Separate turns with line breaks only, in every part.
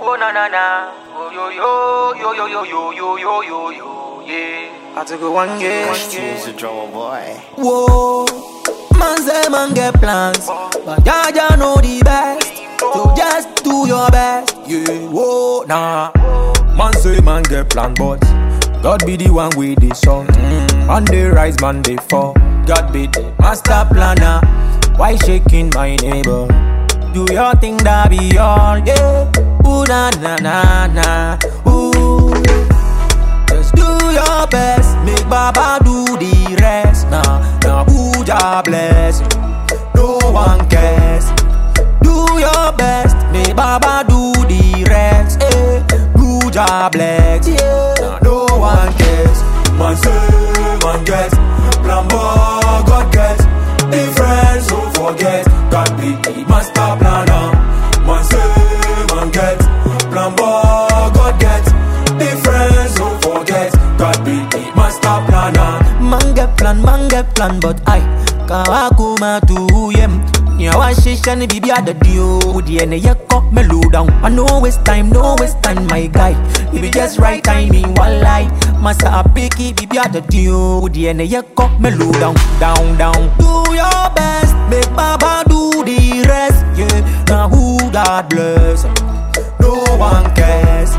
Oh na na na, oh yo yo yo yo yo yo yo yo yo yo yeah. I took it one year.
He's a drummer boy.
Whoa, man say man get plans, but Jaja know the best. So just do your best. Yeah, whoa, nah. Man say man get plan, but God be the one with the sun. Monday rise, Monday fall. God be the master planner. Why shaking my neighbor? Do your thing, that be all, yeah. Ooh, na na na na. Ooh, just do your best. Make Baba do the rest. Nah, nah, who Jah bless? No one cares. Do your best. Make Baba do the rest. Eh, who Jah bless? Yeah, nah, no one cares. Man say, man gets. Plan boy, God gets. Difference, don't forget. God be the master planner. Man say, man get. Plan boy, God get. Difference, don't forget. God be the master planner. Man get plan, but I kawakuma to yem. Ya washisha ni bibi adadio. Udiene yeko me low down. I no waste time, my guy. It be just right timing, one lie. Masa apiki bibi adadio. Udiene yeko me low down, down. Do your best, make Baba do the rest. Yeah, now who God bless? No one cares.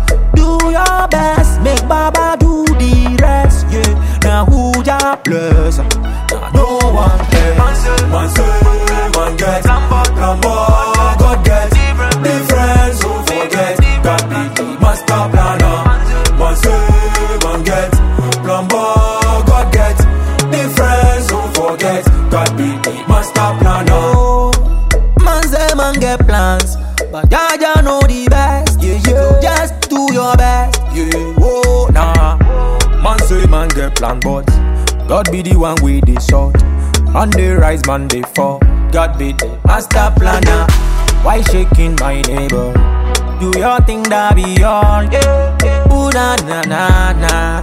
Do your best, make Baba do the rest. Yeah, now who Jah bless? Now no one cares. Man say, man get. Plan boy, God get. Difference, don't forget. God be the master planner. Man say, man get. Plan boy, God get. Difference, don't forget. God be the master planner. Oh, man say man get plans, but Jaja know the best. Yeah, yeah. So just do your best. Yeah, oh nah. Man say man get plan, but God be the one with the sort. Monday rise, Monday fall. God be the master planner. Why shaking my neighbor? Do your thing, that be all. Yeah. Ooh na na na na.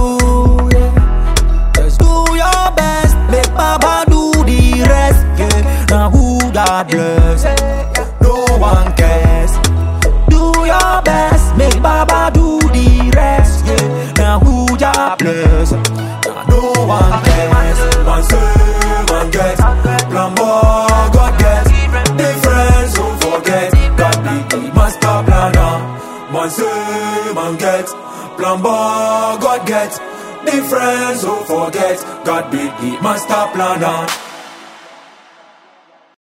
Ooh yeah. Just do your best. Make Baba do the rest. Yeah. Now who God bless? No one cares. Do your best. Make Baba do the rest. Yeah. Now who Jah bless? Now no one cares. Man say, man get. Plan boy, God get. Difference, don't forget. God be the master planner. Man say, man get. Plan boy, God get. Difference, don't forget. God be the master planner.